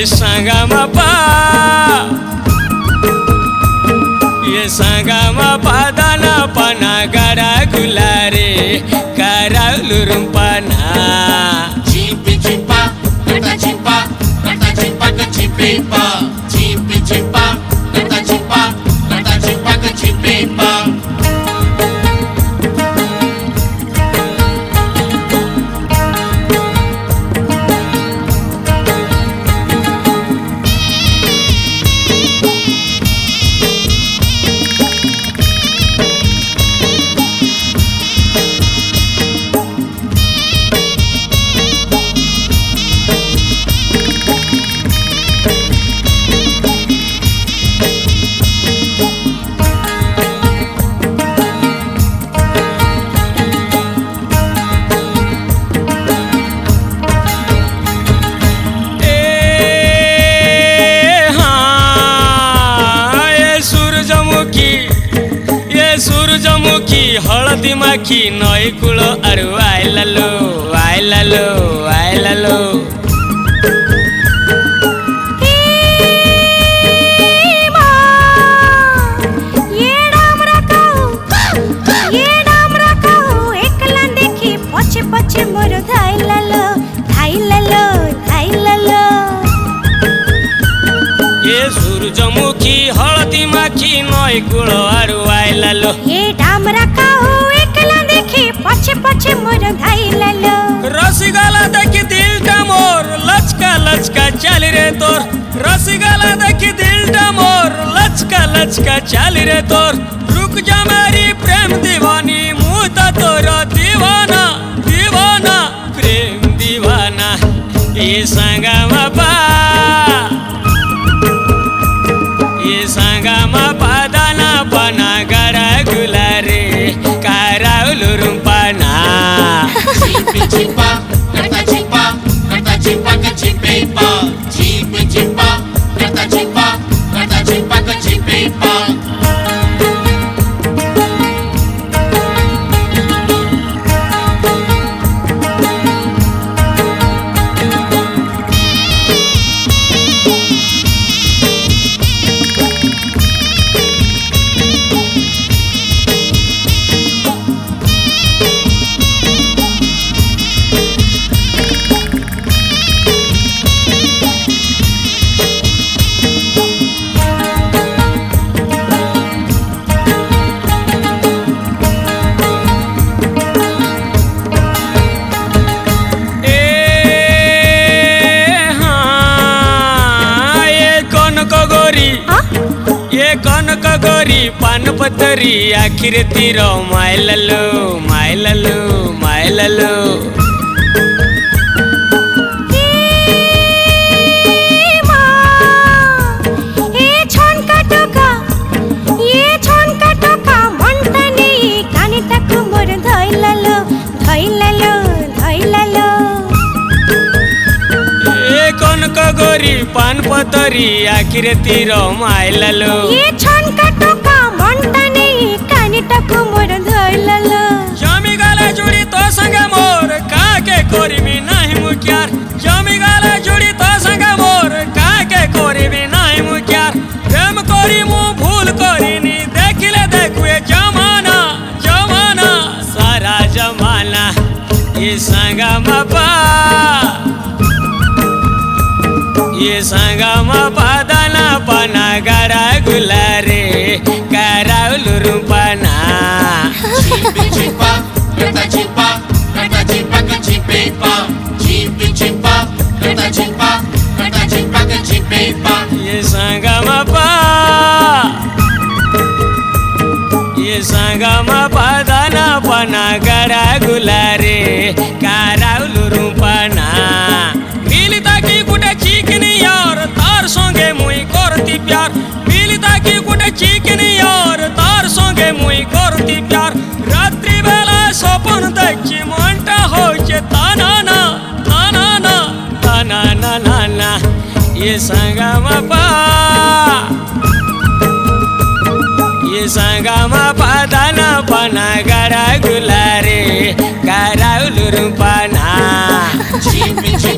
संगमपा ये संगमपा दाना पना गरा गुलारे कराउलुरुम्पना चिपी चिपा कटा चिपा कचिपेपा चिपी चिपा कटा चिपा कचिपेपा सूरजमुखी हलदी माखी नई कूल अरु आइलालो आइलालो आइलालो सूरजमुखी हलदी माखी नई कूल अरु आइलालो ये डामरा काऊ एकला देखी पछे पछे मोर धाइलालो रसिगला देखी दिलटा मोर लचका लचका चाली रे तोर रसिगला देखी दिलटा मोर लचका लचका चाली रे तोर रुक जा मेरी प्रेम दीवानी मुता तोर दीवाना दीवाना प्रेम दीवाना ये संगमपा संगमपा दाना पना गरा गुलारे कराउलुरुम्पना चिपी चिपा कटा चिपा कचिपेपा चिपी चिपा कटा चिपा कचिपेपा ये कनक गोरी पान पतरी आखिर तीर माइलालो माइलालो माइलालो गोरी पान पतरी आखिर तीर माइलालो ये छनका टोका मनता नहीं कानिटाको मोर धइलालो जमी गाला जोड़ी तो संगे मोर काके कोरिबी नाही मुक्यार जमी गाला जोड़ी तो संगे मोर काके कोरिबी नाही मुक्यार प्रेम करी मु भूल करिनी देखिले देखुए जमाना जमाना सारा जमाना ये संगमपा ये संगमपा दाना पना गरा गुलारे कराउलुरुम्पना चिपी चिपा कटा कचिपेपा चिपी चिपा कटा कचिपेपा ये संगमपा दाना पना गरा गुलारे कराउलुरुम्पना मिलिता की गुटे चिकनी यार तार संगे मुई करती प्यार मिलिता की गुटे चिकनी यार तार संगे मुई करती प्यार रात्रि बेला सपन देखी मनटा होचे तानाना तानाना तानाना नाना ये संगमपा ये संगमपा दाना पना गरा गुलारे कराउलुरुम्पना चिपी चिपा